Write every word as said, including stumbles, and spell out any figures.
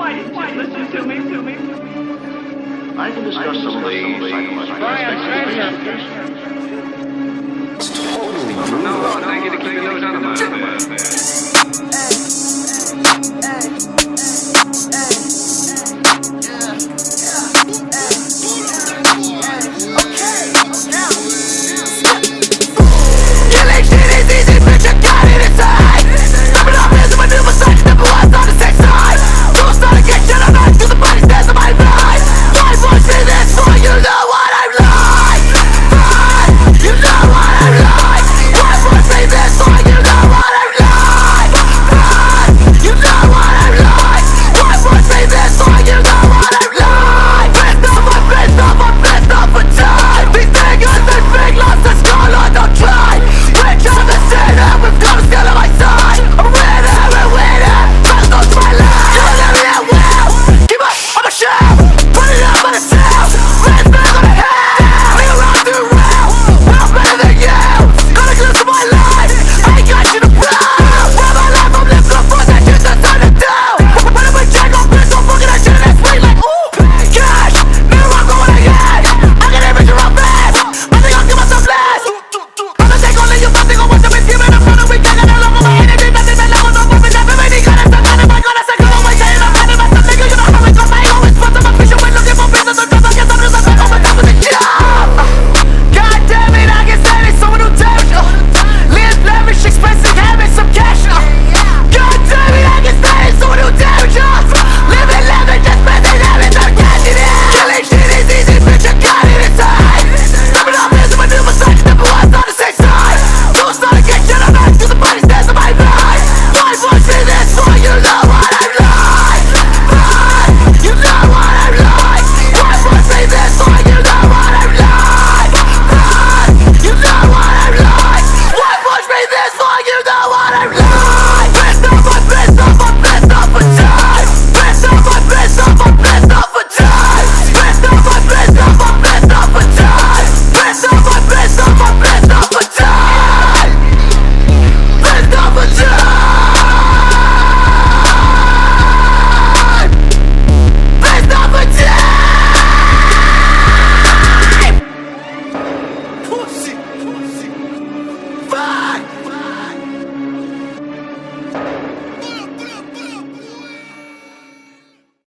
Why didn't you listen to me? To me? I can discuss some of the psychological aspects. It's totally brutal. No, thank you to keep your nose out of my